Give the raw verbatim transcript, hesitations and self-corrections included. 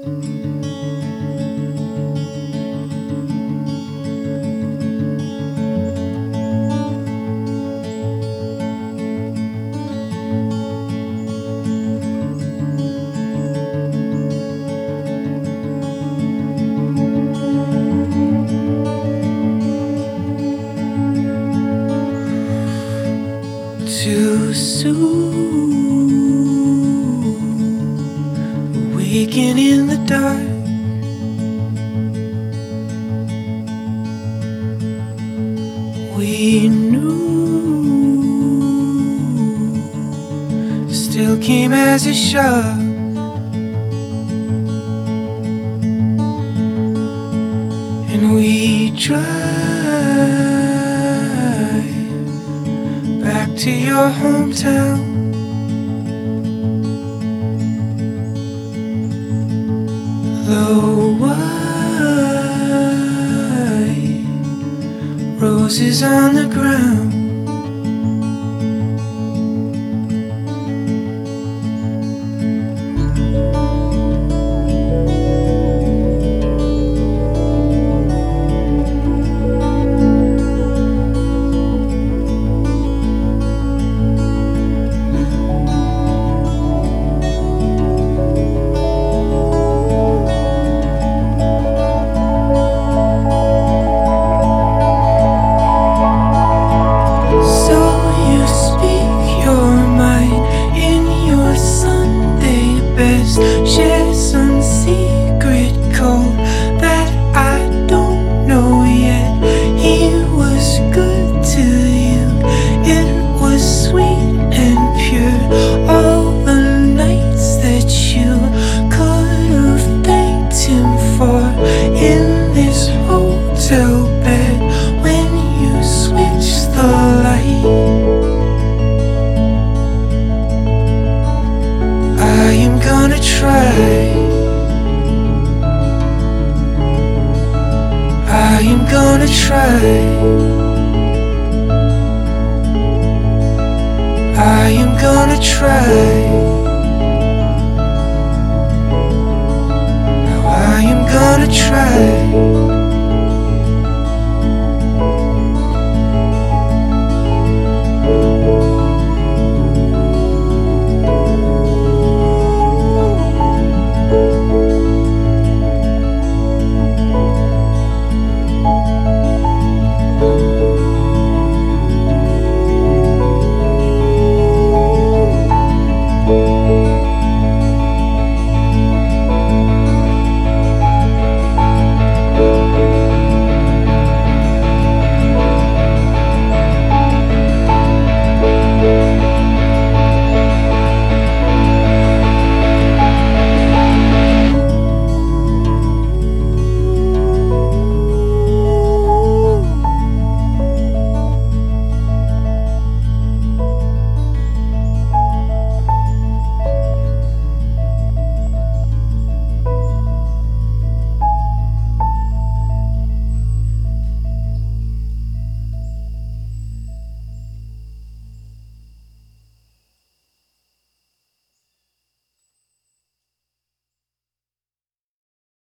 Too soon, waking in the dark. We knew, still came as a shock. And we drive back to your hometown. The white roses on the ground. Share some secret code that I don't know yet. He was good to you, it was sweet and pure. All the nights that you could have thanked him for in this hotel bed when you switched the light. I am gonna try. I am gonna try. I am gonna try.